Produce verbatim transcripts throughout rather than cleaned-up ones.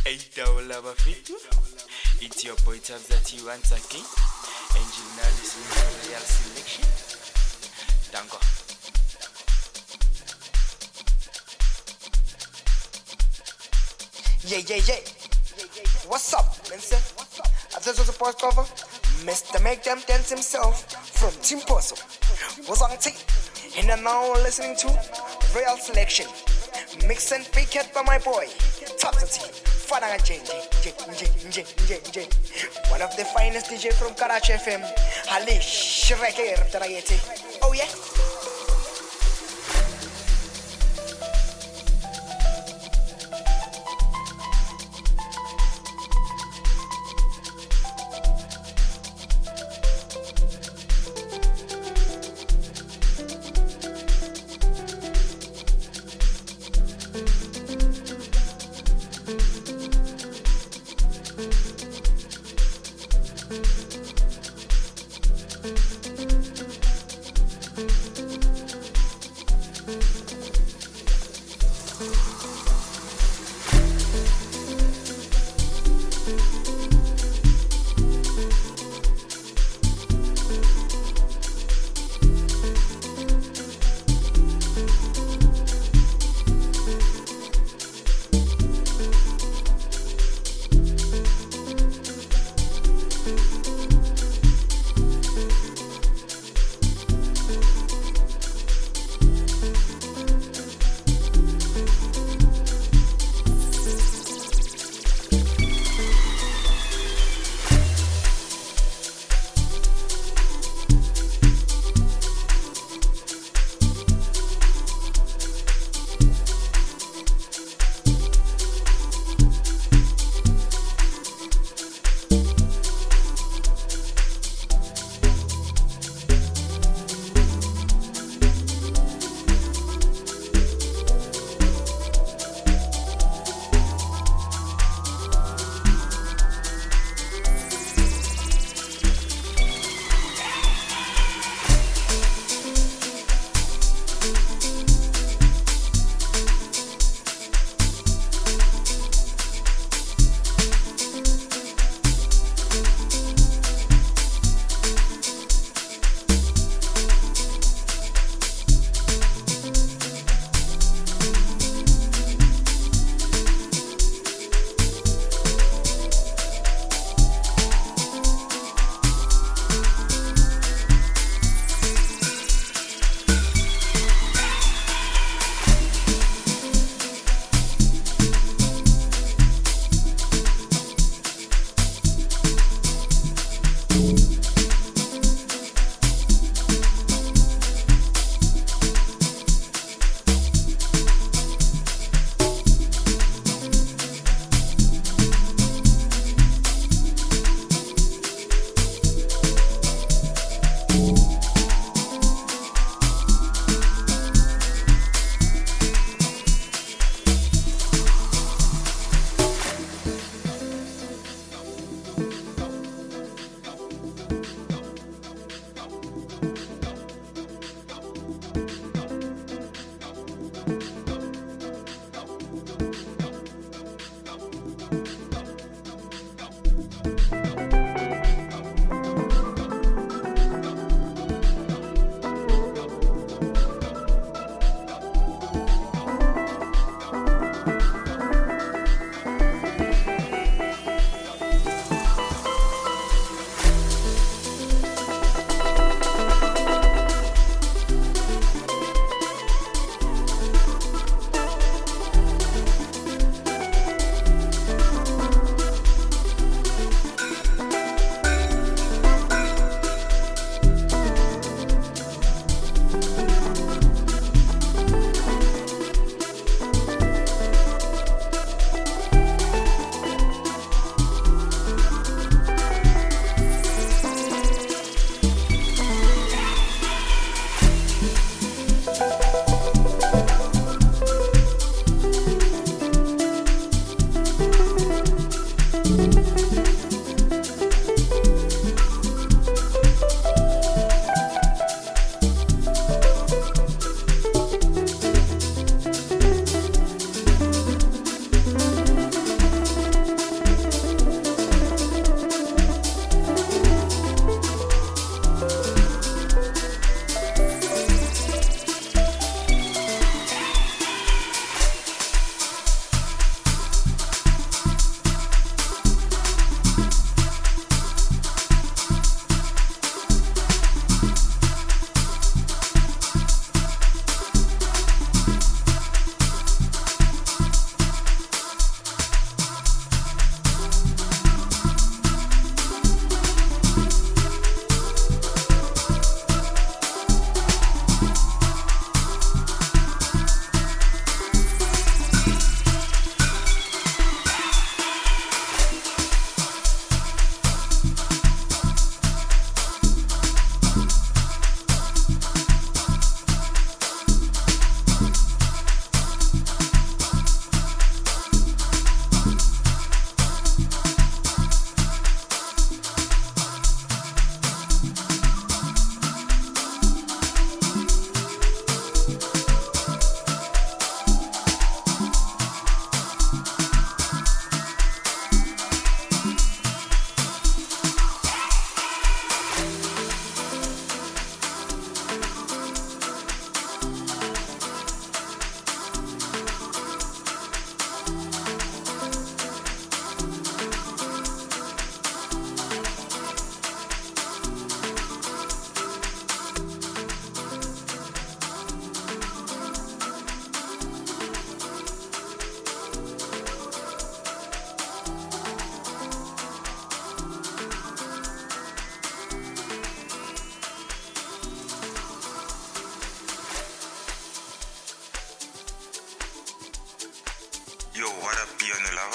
Eight double lava fit. It's your boy Tabs that you once again. And you now listening to Real Selection. Dango. Yeah, yeah, yeah. What's up, Mister? I just was a post cover. Mister Make Them Dance himself from Team Puzzle. Was on tape. And I'm now listening to Real Selection. Mix and picket by my boy. Top the team. Fadanga J J J J J J. One of the finest D J from Karachi F M. Ali Shreker Tarayete. Oh yeah.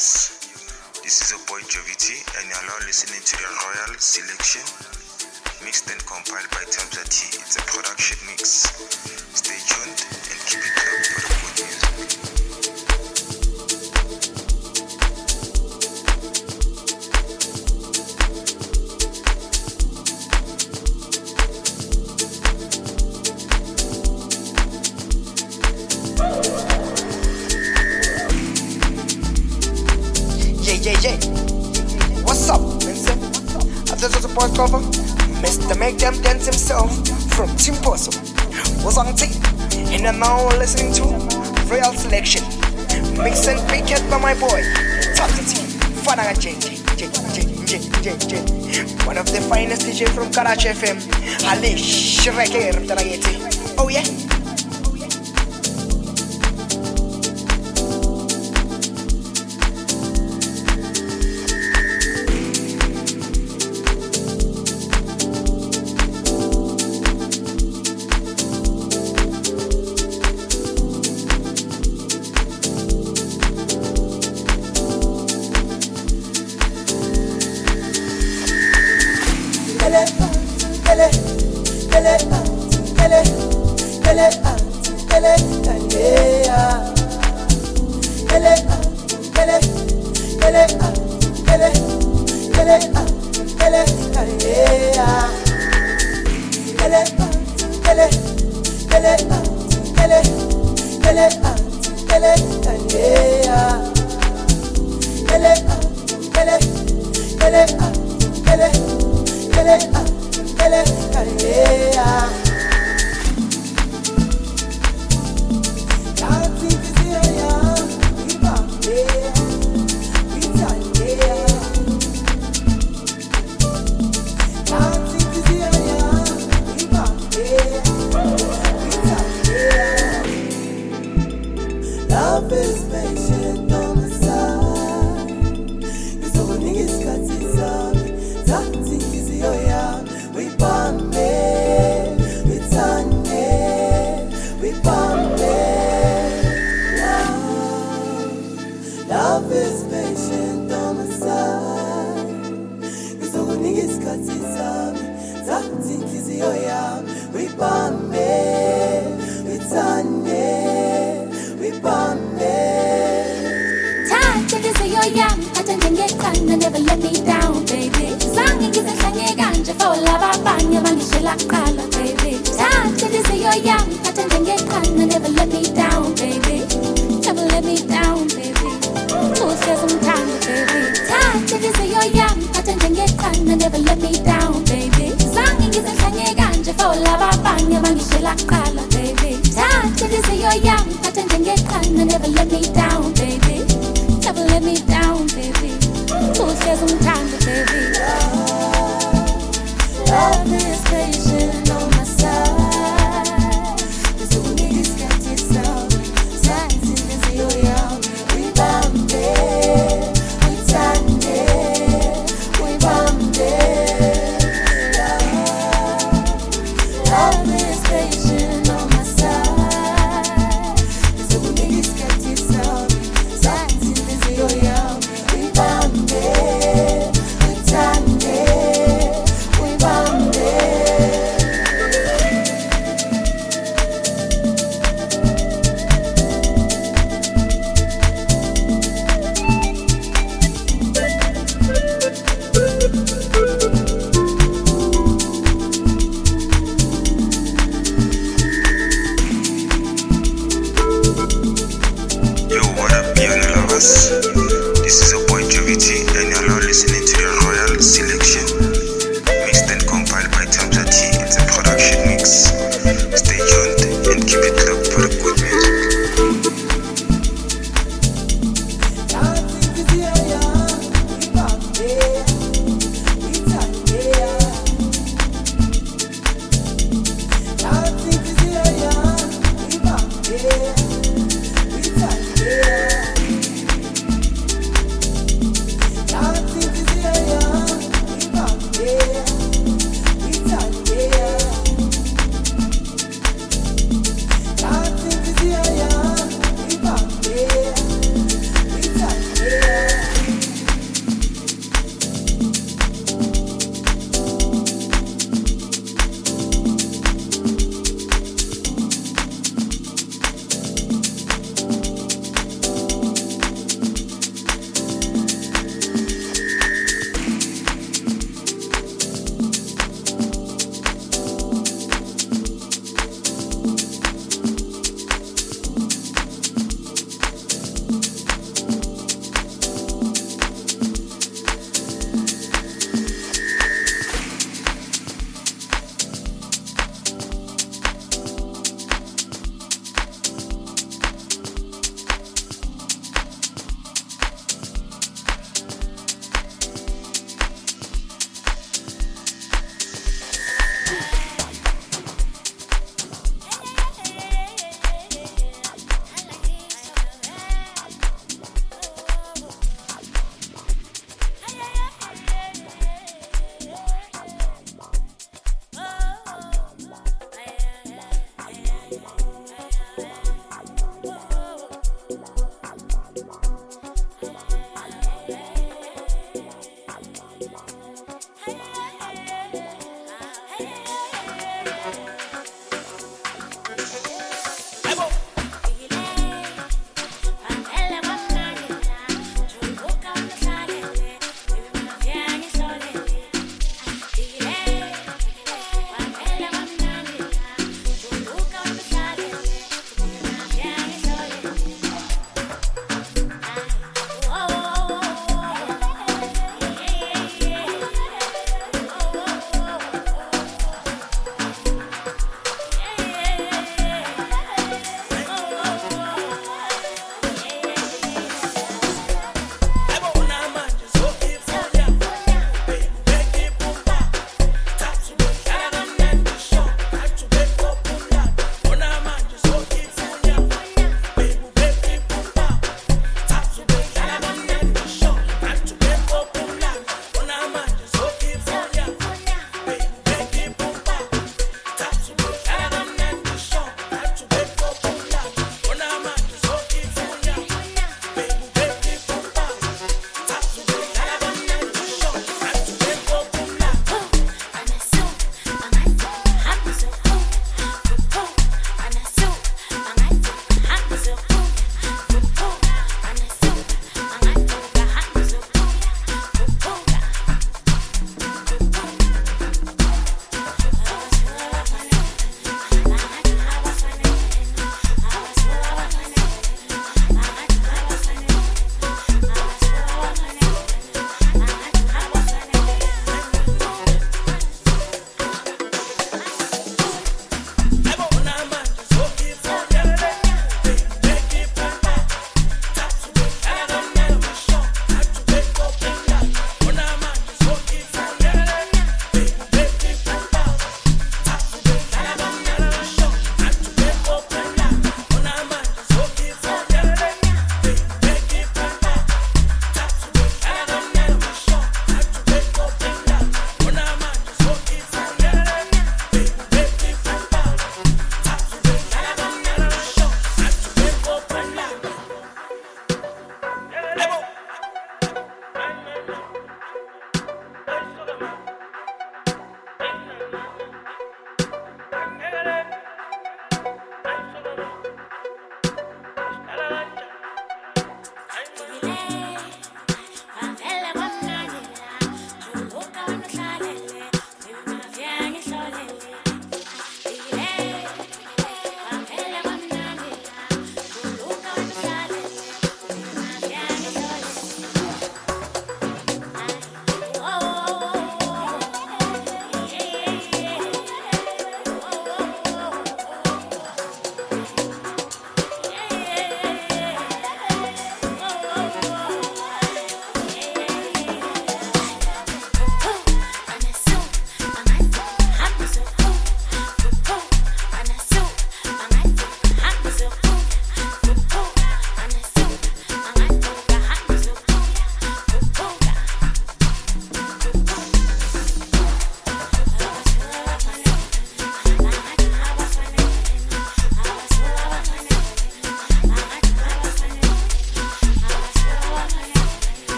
Jonas. This is your boy Jovity, and you're now listening to the Royal Selection, mixed and compiled by Tabza T. It's a production mix. Stay tuned and keep it up for the good music. Yeah, yeah. What's up, Vincent? This is a boy cover. Mister Make Them Dance himself from Timposo. Was on T. And I'm now listening to Royal Selection. Mix and picket by my boy. Tabza T. Fana J J J J J J. One of the finest D J from Karachi F M. Ali Shreker Tarayeti. Oh yeah.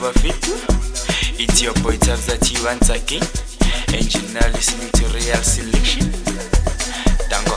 Bafito. It's your boy Tabzati once again, and you're now listening to Real Selection. Tango.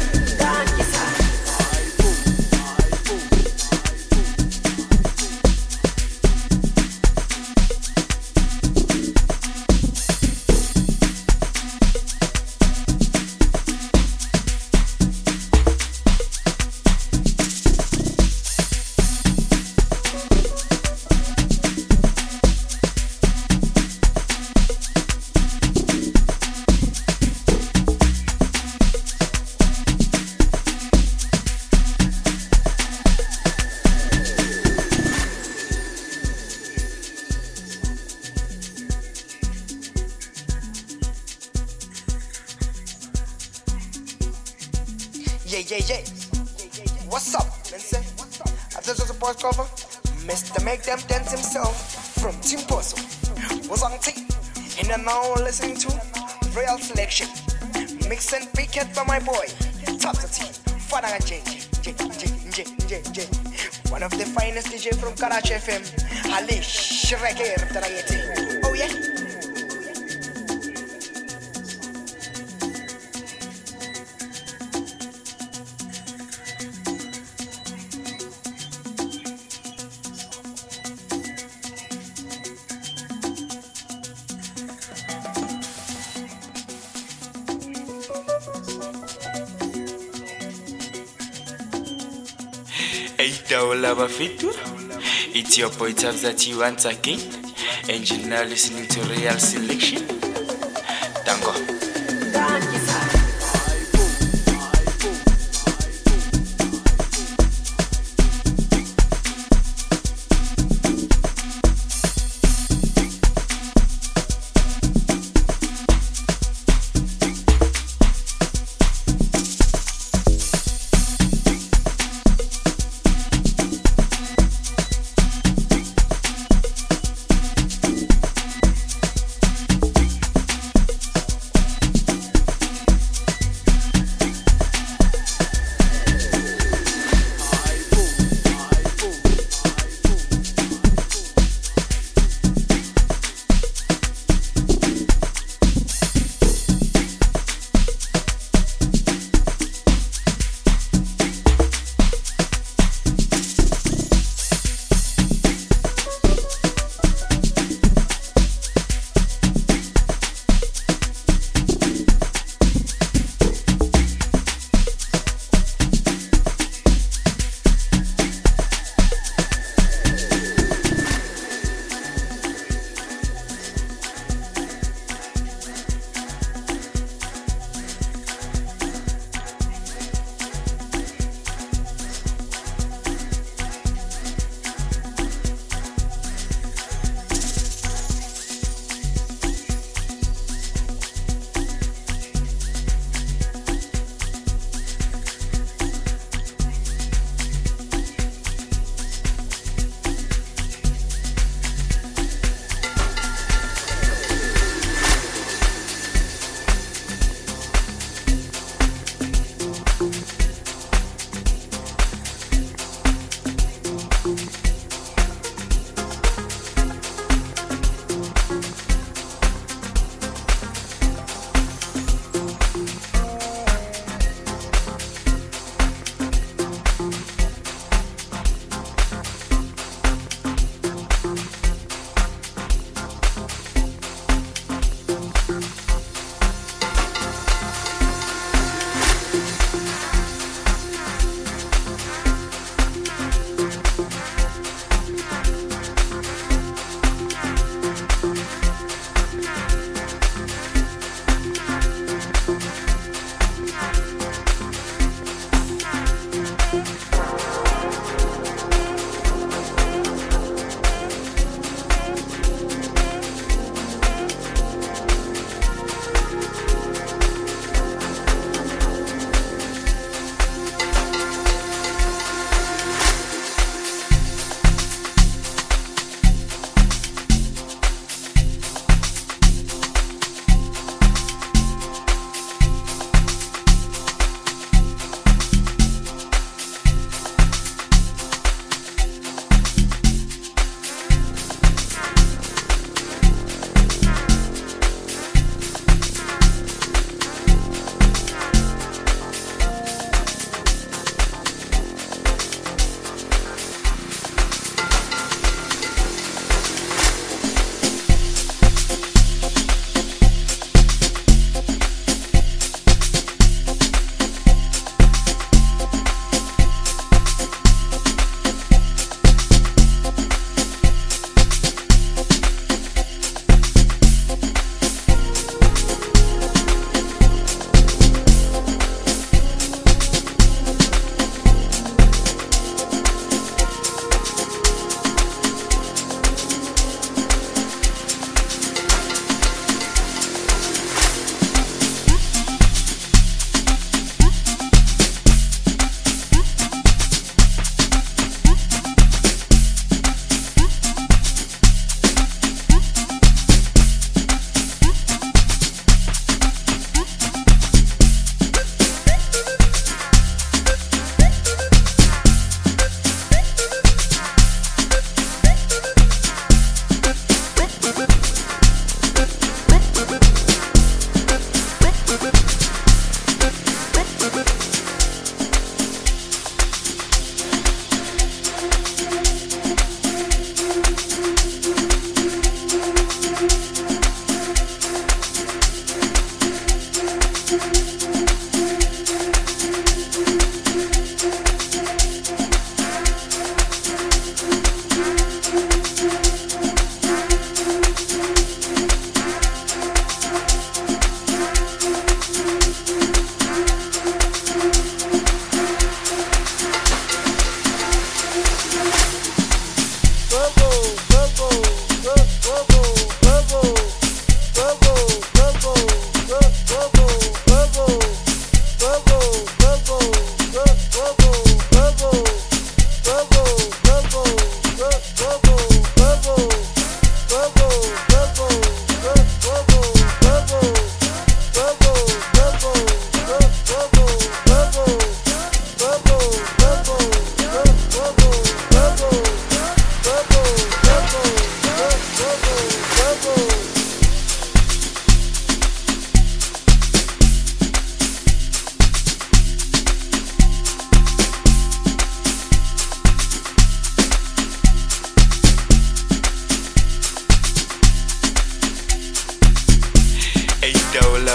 Yeah, yeah, yeah. What's up, man? Say, I just was a boys cover. Mister Make Them Dance himself from Team Poso was on tape, and you're now listening to Real Selection. Mix and pick it by my boy, Tabzati, Fanaga J, J, J, J, J, J. One of the finest D J from Karachi F M, Halish Shreker Tarayeti. Oh yeah. Bafito. It's your boy Tabzati once again, and you're now listening to Real Selection. Tango.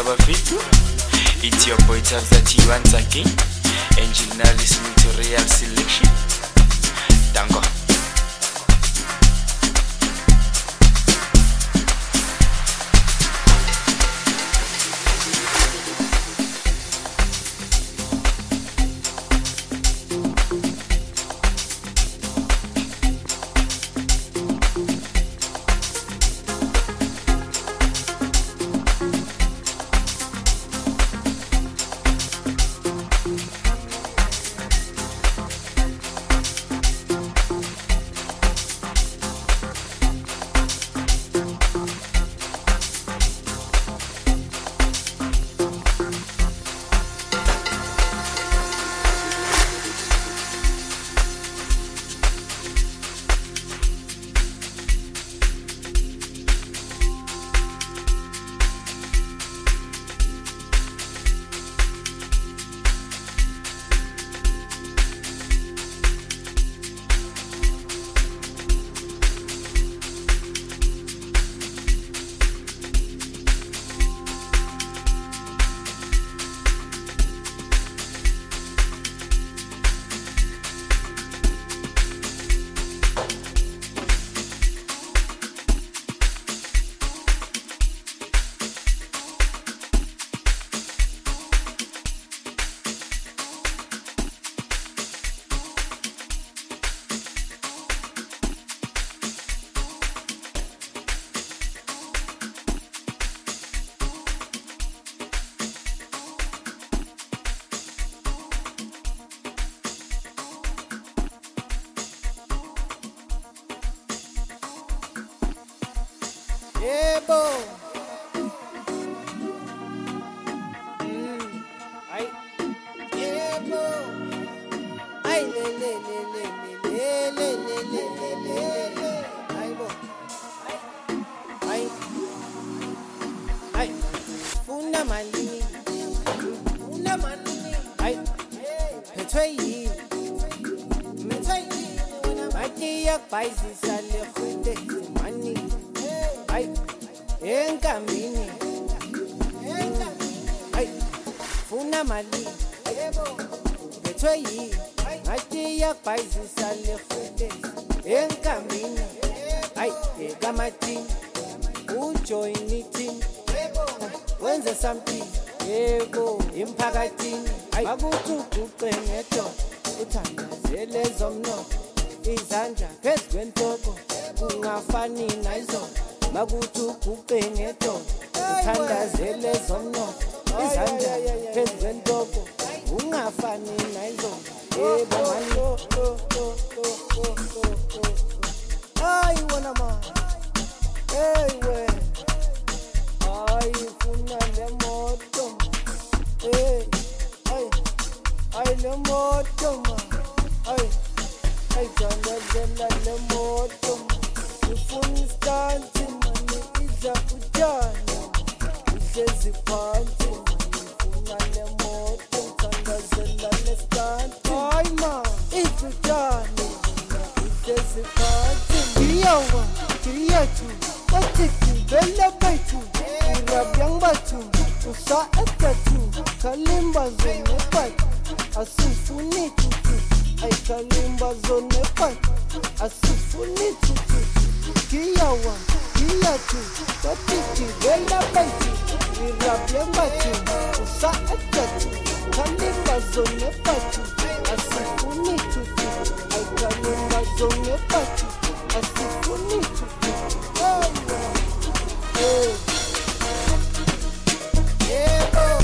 Bafito. It's your boy Tabzati once again, and you're now listening to Royal Selection. Dango. Yeah, boy. Mm. I, yeah, boy. I, le, le, le, le, le, le, le, le, le, le, le. I, boy. I, I, funa mali, funa mali. I, betray you, betray you. Mati yak paisi sale khute money. Ay, enkambini, ay, funa mali, bethwe yi, ngathi yakubhayizisa le futhi, enkambini, ay, ekamathini, ujoin ithi, wenze something, yebo, emphakathini, ay, bakuthi uguqe ngedoda, uthandazele zomnotho, izandla phezu kwentoko, kungafani nayizona. Bakuthi uguqe ngedoda uthandazele zomnotho izandla phezu kwentoko ungafani nayizona yebo mani hayi wona ma hey we hayi funa le moto hey ay ay le moto ma ay ay thandazela le moto ufuna istanti Iza ujana, uhlezi phansi, ngifuna le moto, ngithandazela nestanti. Hayi ma, iza ujana, uhlezi phansi. Ngiyawa, ngiyathu, bathi gibela bethu, urabyang bathu, usa etathu, kalimba zone pathu, asifuni tutu, ay kalimba zone pathu, asifuni tutu. Ngiyawa, ngiyathu, bathi gibela bethu, urabyang bathu, usa etathu, kalimba zone pathu, asifuni tutu, ay kalimba zone pathu, asifuni tutu. Oh, yeah. Yeah, oh.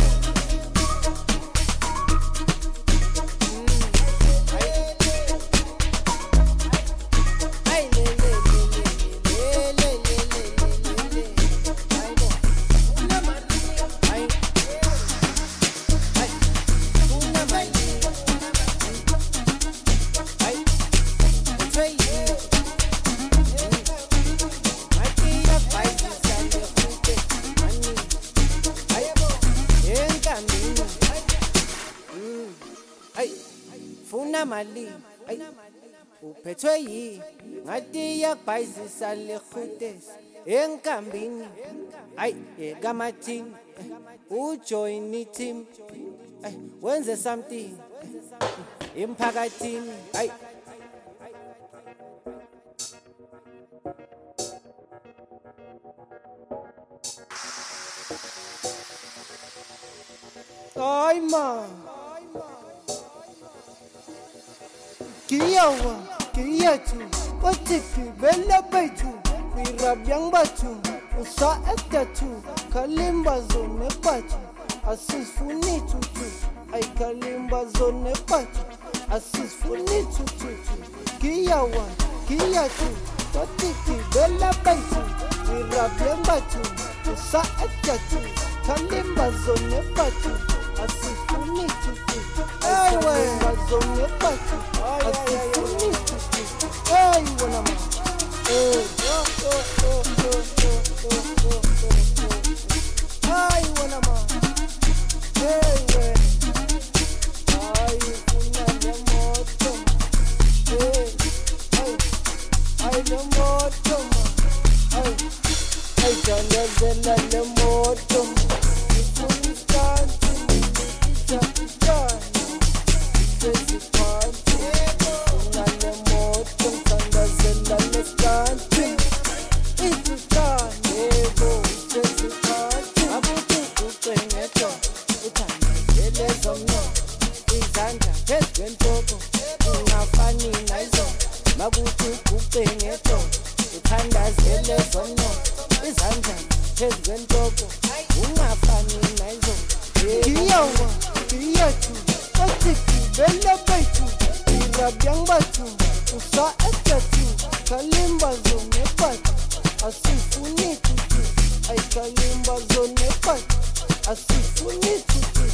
Funa mali, ay, uphethwe yi, ngathi yakubhayizisa le khutesi, enkambini, ay, ekamathini, ujoin team ay wenze something emphakathini ay ay ma kiyawa kiyatu watiki bella baitu wirab yang batu usa etatu kalimba zone batu asifuni tutu ay kalimba zone batu asifuni tutu kiyawa kiyatu watiki bella baitu wirab yang batu usa etatu kalimba zone batu asifuni tutu ay kalimba zone batu asifuni tutu ay wana ma eh oh oh oh oh oh oh ay wana ma hey we ay kuna le moto hey ay ay le moto ay ay janda zela le moto kuna stanti ita ita ita party kuna le moto janda zela le stanti ita yebo ita party abuti kuqengeto uthanda elezo no izandla phezwentoko ungafani nazo makuthi kuqengeto uthanda elezo no izandla phezwentoko ungafani nazo kiyawa kiyatu watiki bella baitu irabyang batu usa etatu kalimba zone batu asifuni tutu ay kalimba zone batu asifuni tutu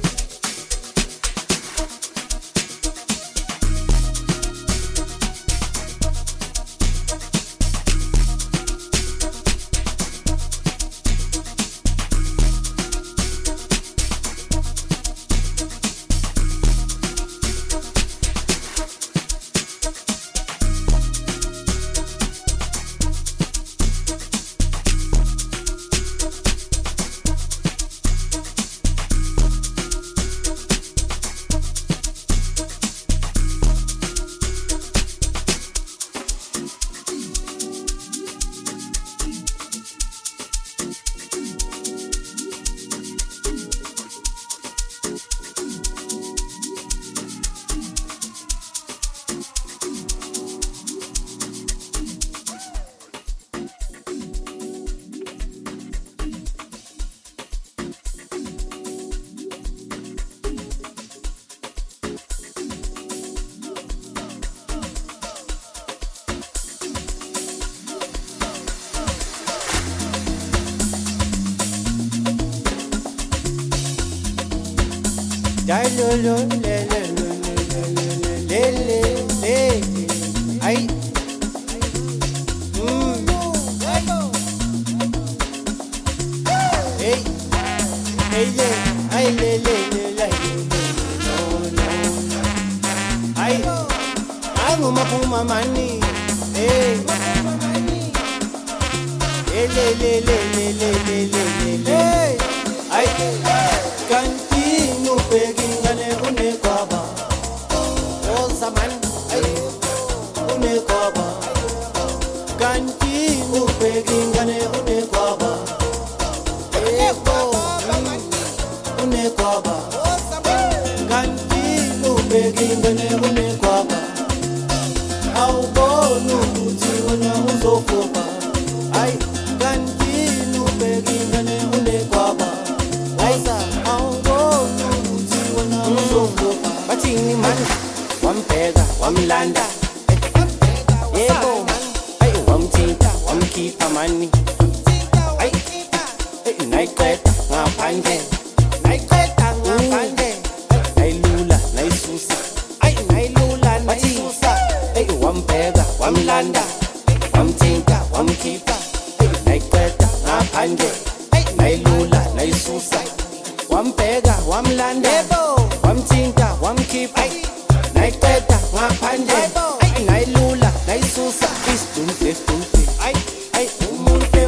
Dai lo lo le le lo le le le ay mm hey hey le ay le le le le no no ay ay mama puma mani hey le le le le le le le le ay kanti no pegingane une kwaba o zaman ay une kwaba kanti no pegingane une kwaba eko une kwaba kanti no pegingane une kwaba au bonu uti una uzokoba ay kanti no pegingane une kwaba Batini man, wampega, wamlanda, yebo, ay wamthinta, wamkhipha mani, ay, nayiqeda ngaphandle, nayiqeda ngaphandle, nayilula, nayisusa, ay nayilula, nayisusa, ay wampega, wamlanda, wamthinta, wamkhipha, ay nayiqeda ngaphandle, ay nayilula, nayisusa. Wampega, wamlanda, wamthinta, wamkhipha, nayiqeda ngaphandle, nayilula, nayisusa, isdumpe, isdumpe, ay, ay, umuntu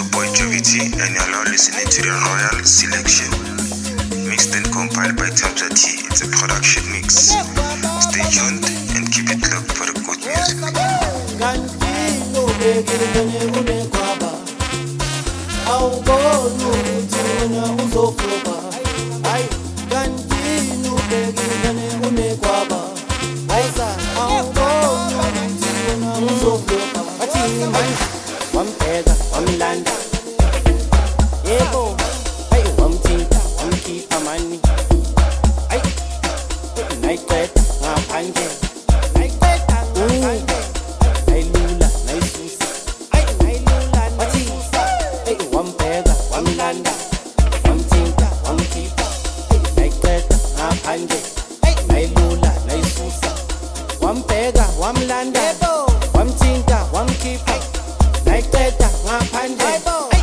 your boy Jovity, and you're now listening to the Royal Selection, mixed and compiled by Tabza T. It's a production mix. Stay tuned and keep it locked for the good music. Wampega, wamlanda, yebo, hey, wamthinta, wamkhipha mani, ay, nayiqeda ngaphandle, nayiqeda ngaphandle, nayilula, nayisusa, ay, nayilula, nayisusa, hey, wampega, wamlanda, wamthinta, wamkhipha, hey, nayiqeda ngaphandle, hey, nayilula, nayisusa, wampega, wamlanda, yebo, wamthinta, wamkhipha, nayiqeda ngaphandle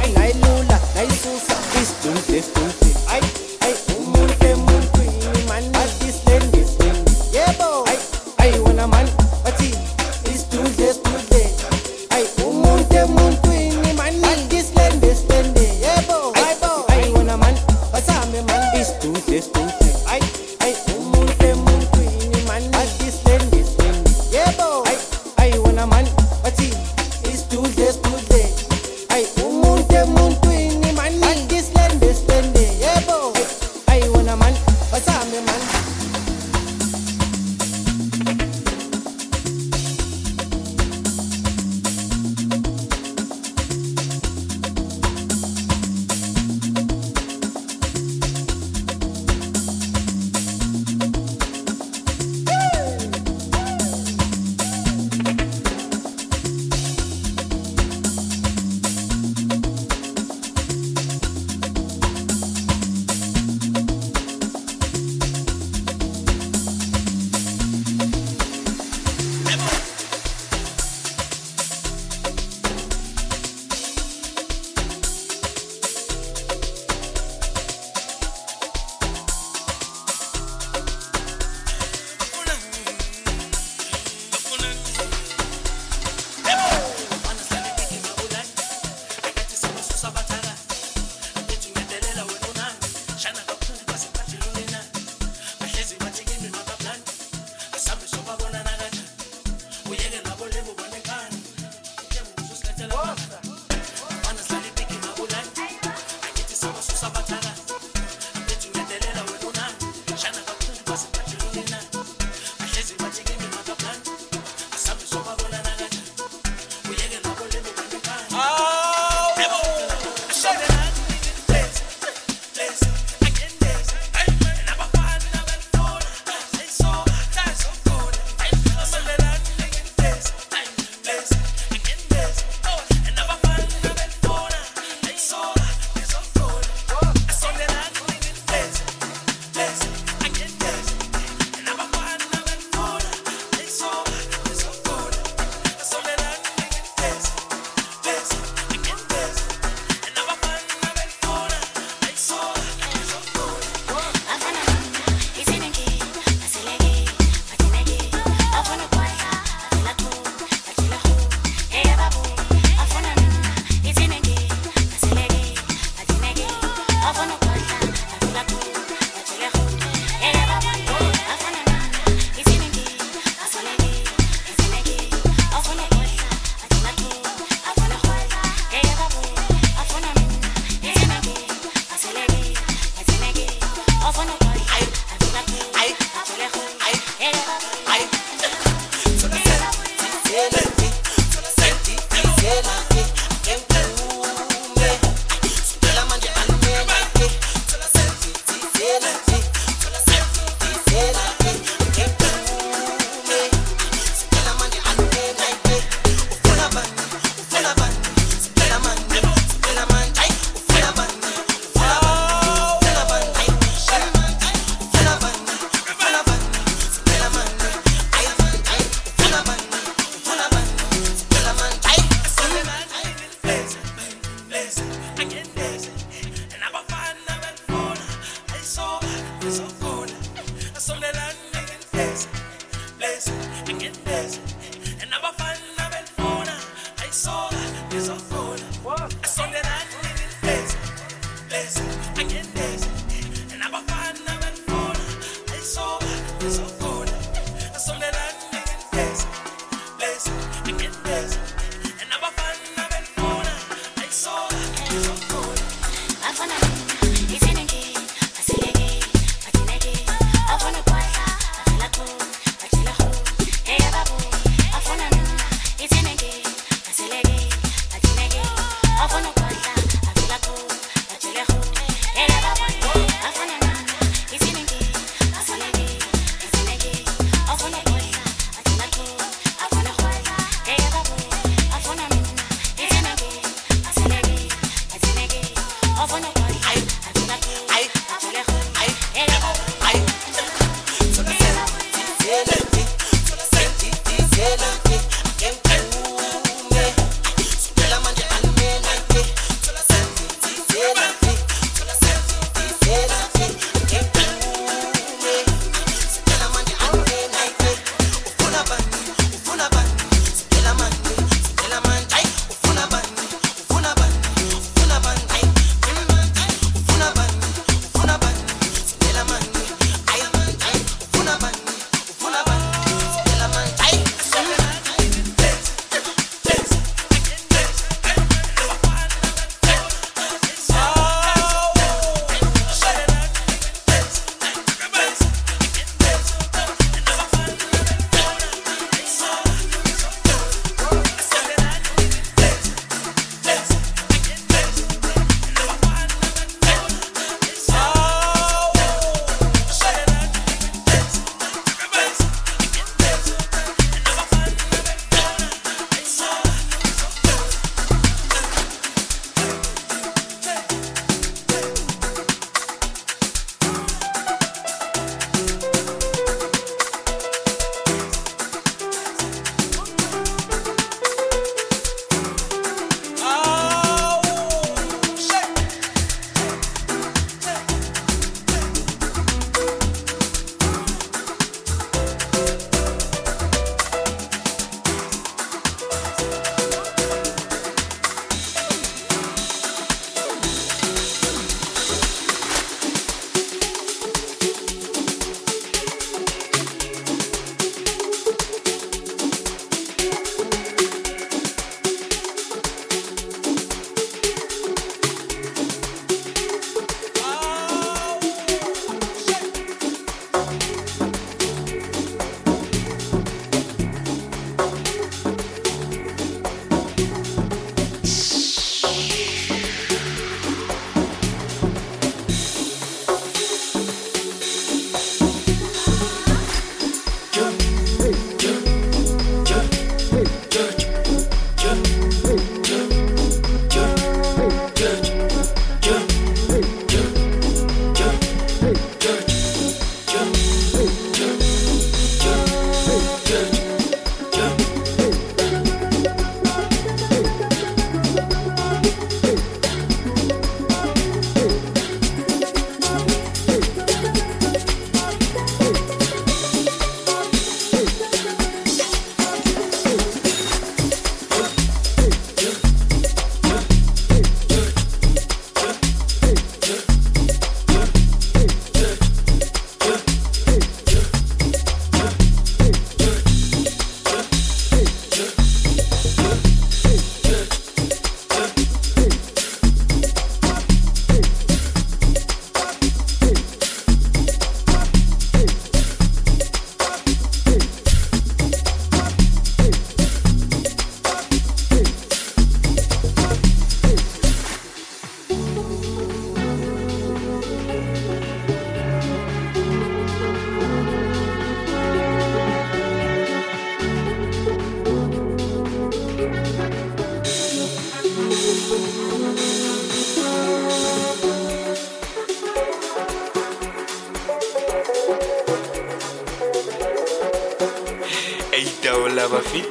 Lava Fit.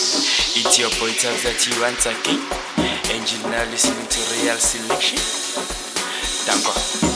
It's your boy Tabs that you once again, and you're now listening to Real Selection. Danko.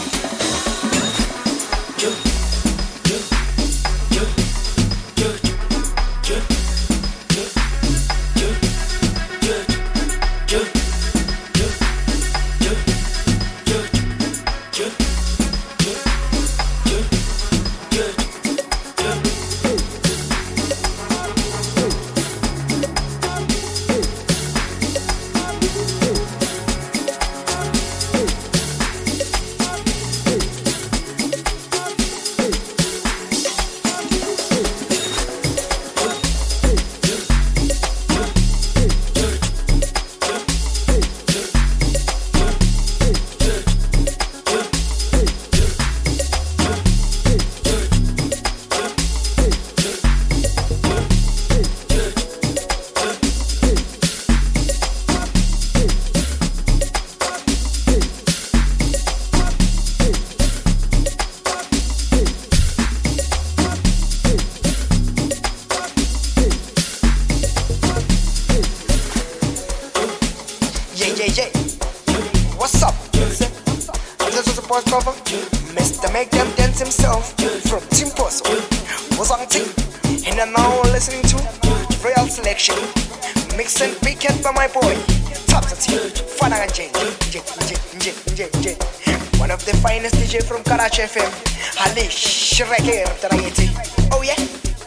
What's up? This was a boys cover. Mister Make Them Dance himself from Team Poso was on team. And I'm now listening to Royal Selection. Mix and weekend by my boy Tabza T. Fanagan J. J. J. J. J. J. One of the finest D J from Karachi F M. Halish Reker Tarayeti. Oh yeah.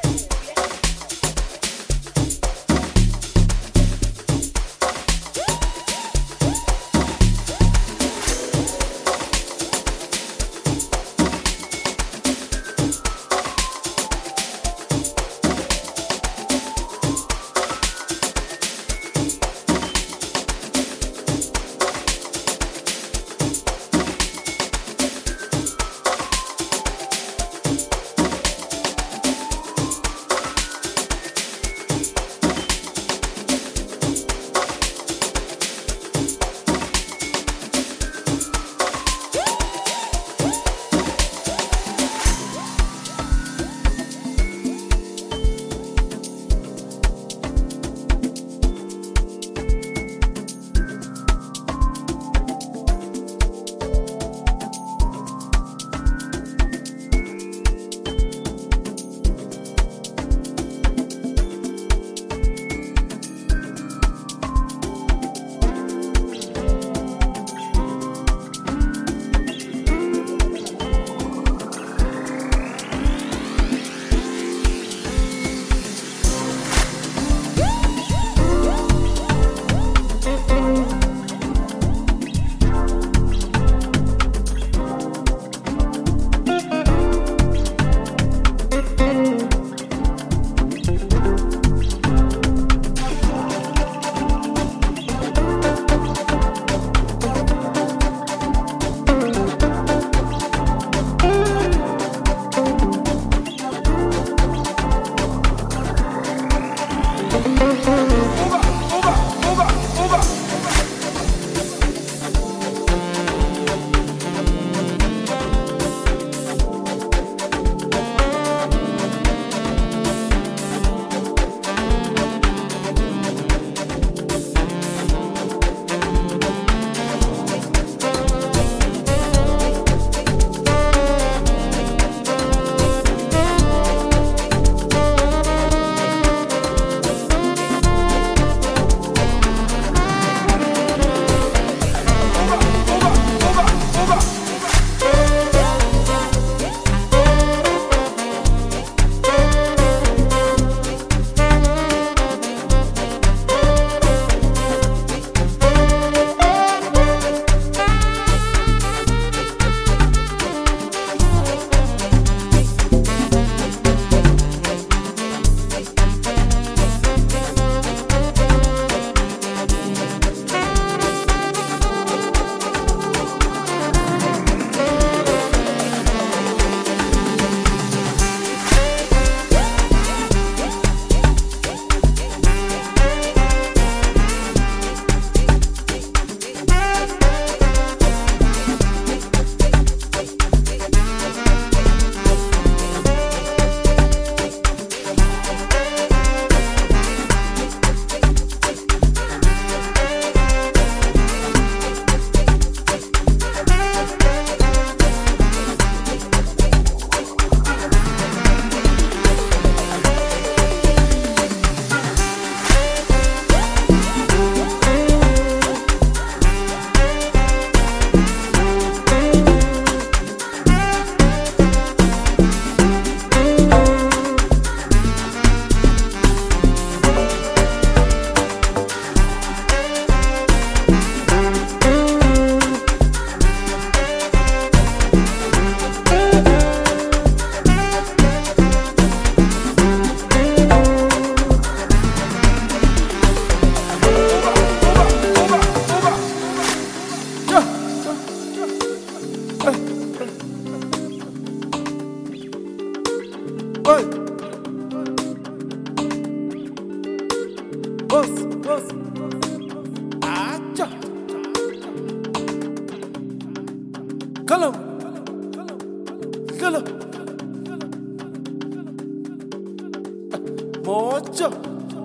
Mocha.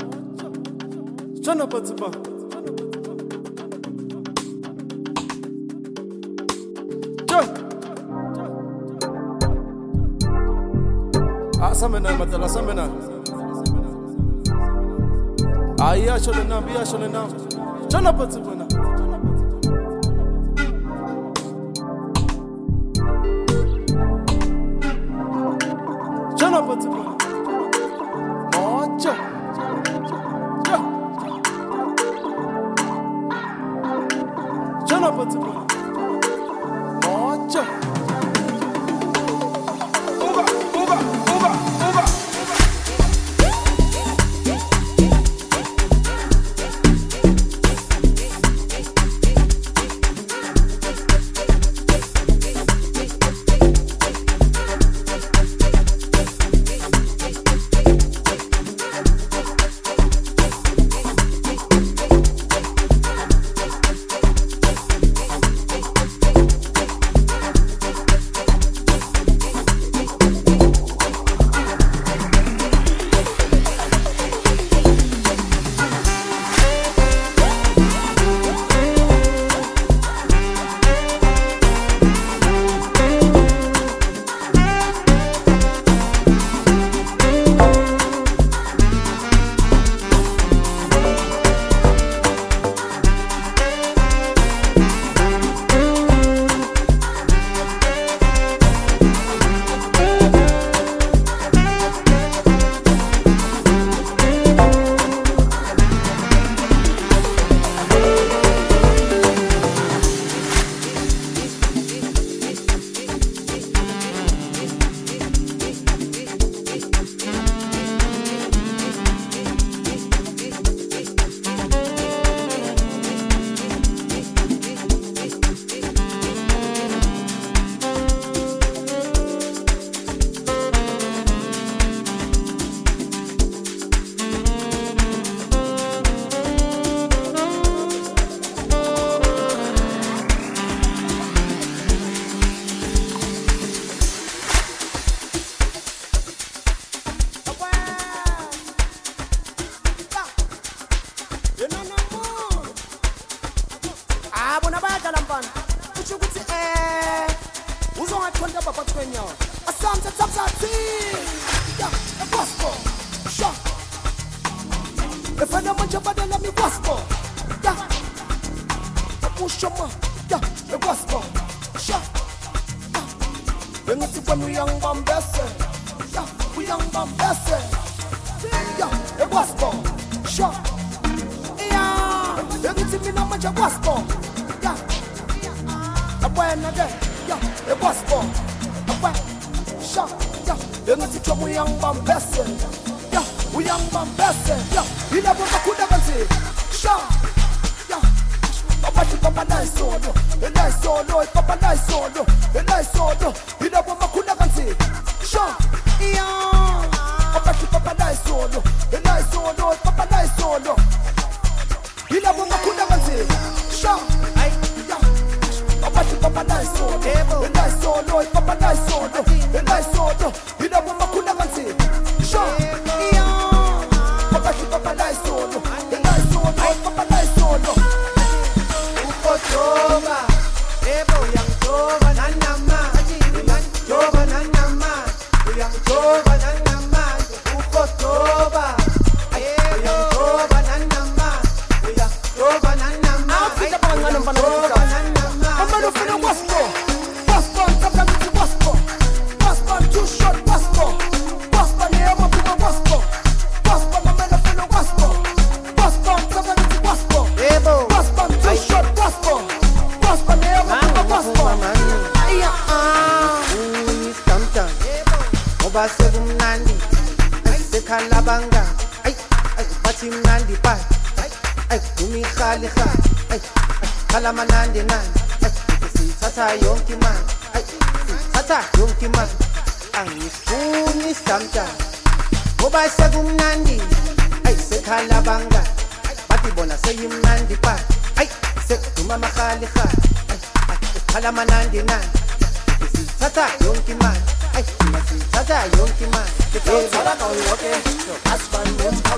Chana Patsipa. Ah, samena matala samena. Ah, iya shole nam, iya shole nam. Chana patsi bana. Chana patsi bana. Mocha. Chana patsi bana. Mocha.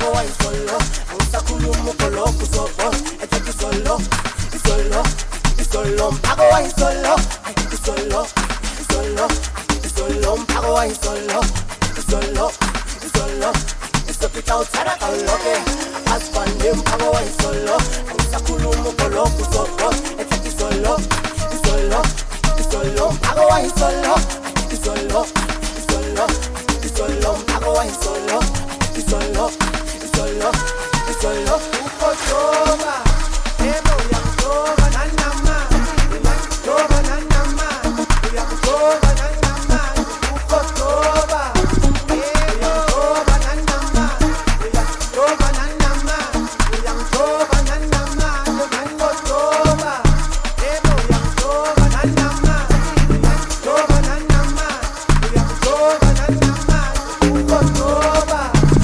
Solo, solo, solo, isolo mpago wa isolo isolo isolo isolo mpago wa isolo isolo isolo isopita utsara kaloke asipande mpago wa isolo angisakhuluma ukoloku soko ethi isolo isolo isolo mpago wa isolo isolo isolo isolo mpago wa isolo isolo isolo isolo ukotoba ebo yakoba nanama yakoba nanama yakoba nanama ukotoba ebo yakoba nanama yakoba nanama yakoba nanama ukotoba ebo yakoba nanama yakoba nanama yakoba nanama ukotoba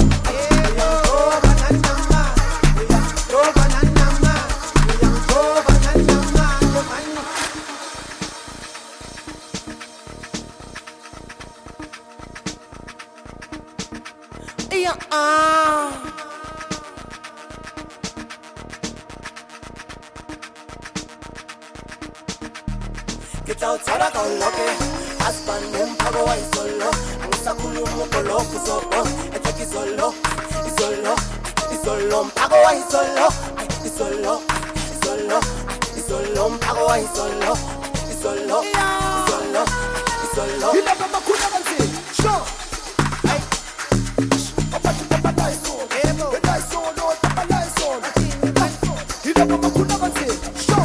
Kitautsara kaloke asipande mpago wa isolo angisakhuluma ukoloku soko ethi isolo isolo isolo mpago wa isolo isolo isolo isolo mpago wa isolo isolo isolo isolo ilaka makhulu kanzi sho ay apati papa daiso ebo daiso no papa daiso ilaka makhulu kanzi sho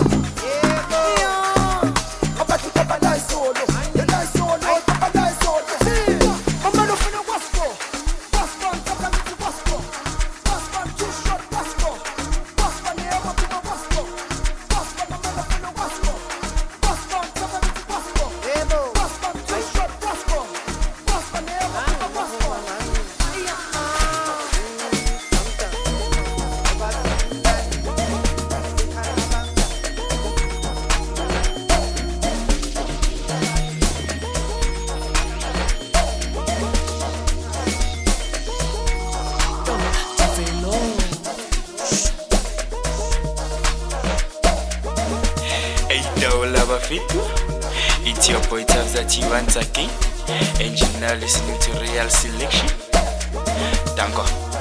It's your boy Tabzati once again, and you're now listening to Real Selection. Danko.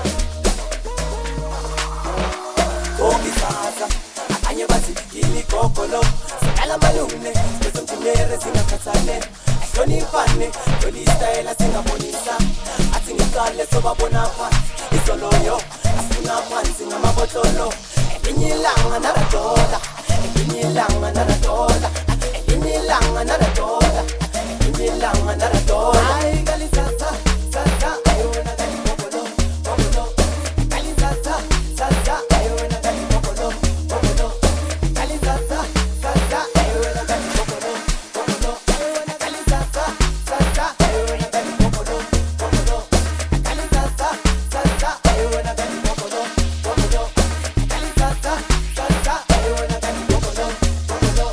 Okisasa, akanye basi ili kokolo, sala malune, beso mchimere singakhathane, ahlonipane, yoli style singabonisa, athi ngiqale sobabona phansi, isoloyo, asifuna phansi ngamabotolo, ebinyilanga naradola, ebinyilanga naradola. Lang another dollar, lang another dollar. I got it, sasa, sasa. I wanna get it, bobolo, bobolo. Got it, sasa, sasa. I wanna get it, bobolo, bobolo. Got it, sasa, sasa. I wanna get it, bobolo, bobolo. Got it, sasa, sasa. I wanna get it, bobolo, bobolo. Got it, sasa, sasa. I wanna get it, bobolo, bobolo. Got it, sasa, sasa. I wanna get it, bobolo, bobolo.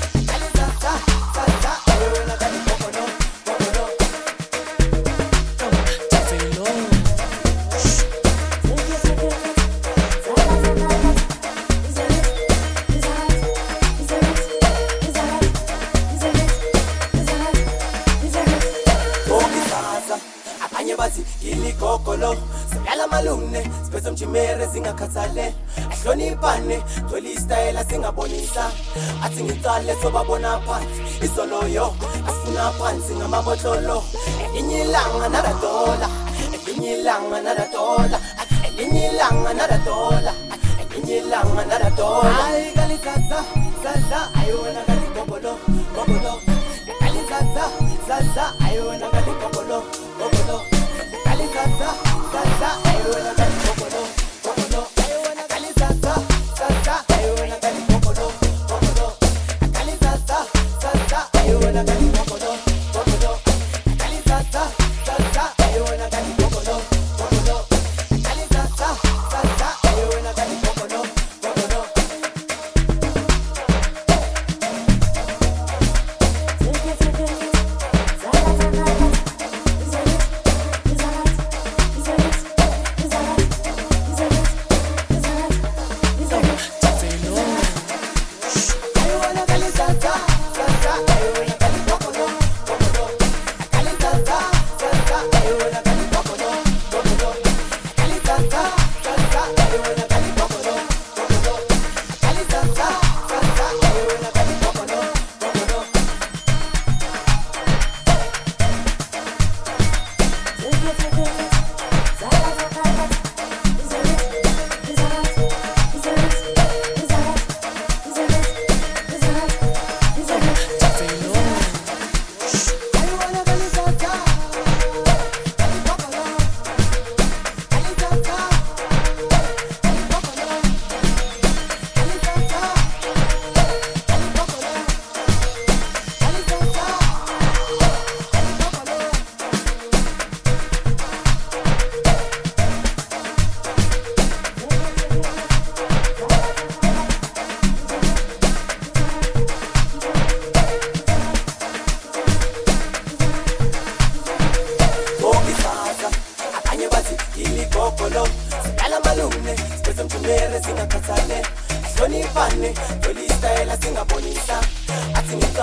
Mchimere singakhathale ahlonipane tholi style singabonisa athi ngicale sobabona phansi isoloyo asifuna phansi ngamabotolo elinyilanga naradola elinyilanga naradola elinyilanga naradola elinyilanga naradola ay kalisasa sasa ayona kalibobolo bobolo kalisasa sasa ayona kalibobolo bobolo kalisasa sasa ayona kalibobolo bobolo kalisasa sasa ayona kalibobolo bobolo kalisasa sasa ayona kalibobolo bobolo kalisasa sasa ayona kalibobolo bobolo kalisasa sasa ayona kalibobolo bobolo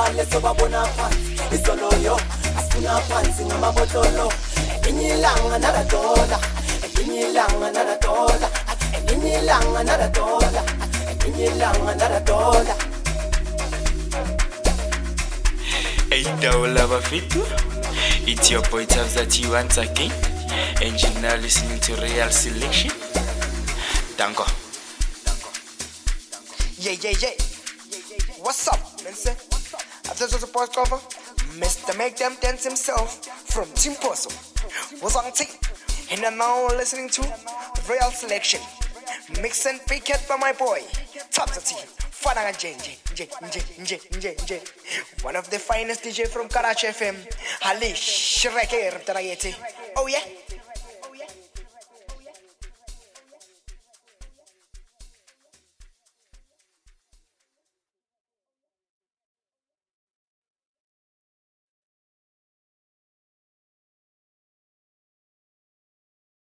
ngiqale sobabona phansi isoloyo asifuna phansi ngamabotolo elinye ilanga nala dola elinye ilanga nala dola elinye ilanga nala dola elinye ilanga nala dola. Hey Daula Bafitu, it's your boy Tabza T once again, and you're now listening to Real Selection. Danko. Yeah, yeah, yeah. What's up, man? Say, I just was a post cover. Mister Make Them Dance himself from Team Poso was on team, and I'm now listening to Real Selection. Mix and picket by my boy Tabza T. Fana J J J J J J, one of the finest D J from Karachi F M. Halish Shreker Tarayeti. Oh yeah.